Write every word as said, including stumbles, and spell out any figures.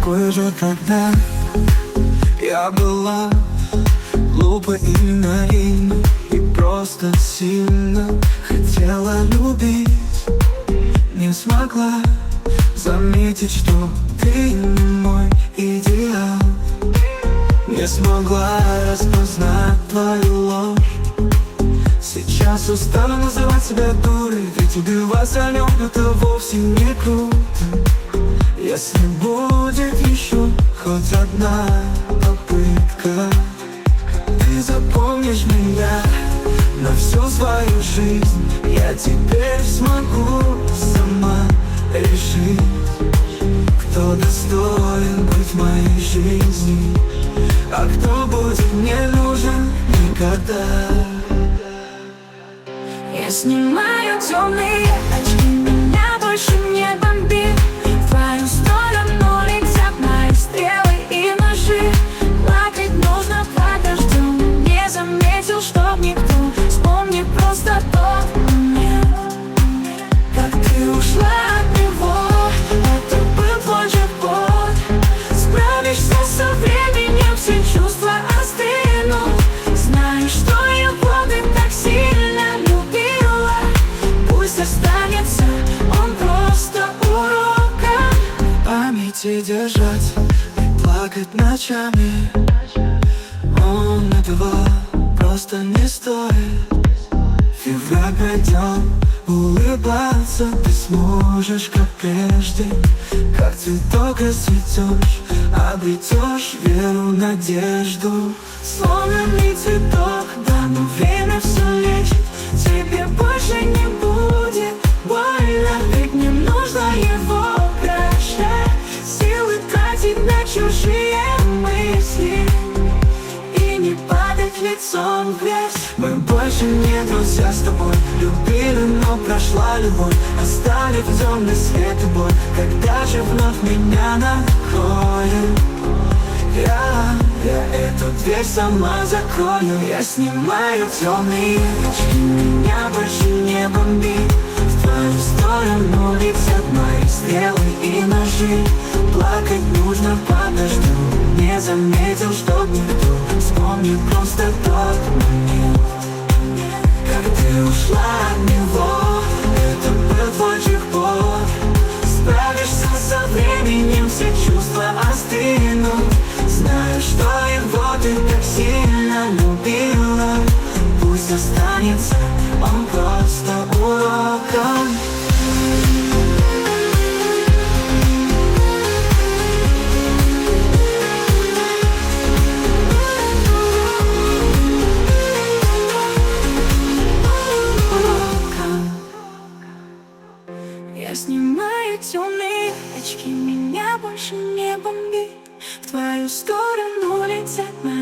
такой же тогда. Я была глупа и наивна, и просто сильно хотела любить. Не смогла заметить, что ты мой идеал. Не смогла распознать твою ложь. Сейчас устала называть себя дурой, ведь убивать о нем это вовсе не круто. Если будет еще хоть одна попытка, ты запомнишь меня на всю свою жизнь. Я теперь смогу сама решить, кто достоин быть в моей жизни, а кто будет мне нужен никогда. Я снимаю темные очки, меня больше не бомбит. В твою сторону летят мои стрелы и ножи. Плакать нужно под дождем. Не заметил, чтоб никто. Вспомни просто тот момент, как ты ушла от него. Это был твой джекпот. Справишься со временем, все чувства остынут. Знаю, что его ты так сильно любила. Пусть останется он просто уроком. В памяти держать и плакать ночами. Он этого просто не стоит. Февраль пройдет, улыбаться ты сможешь, как прежде. Как цветок расцветешь, обретешь веру, надежду. Сломленный цветок, да, но время все лечит. Тебе больше не будет больно, ведь не нужно его прощать. Силы тратить на чужие мысли и не падать лицом в грязь. Мы больше не друзья с тобой. Любили, но прошла любовь, оставив темный свет и боль. Когда же вновь меня находит, я, я эту дверь сама закрою. Я снимаю темные очки, меня больше не бомбит. В твою сторону летят мои стрелы и ножи. Плакать нужно под дождем. Не заметил, чтоб никто. Вспомни просто тот момент, как ты ушла от него. Это был твой джекпот. Справишься со временем, все чувства остынут. Знаю, что его ты так сильно любила. Пусть останется он просто уроком. Я снимаю темные очки, меня больше не бомбит. В твою сторону летят мои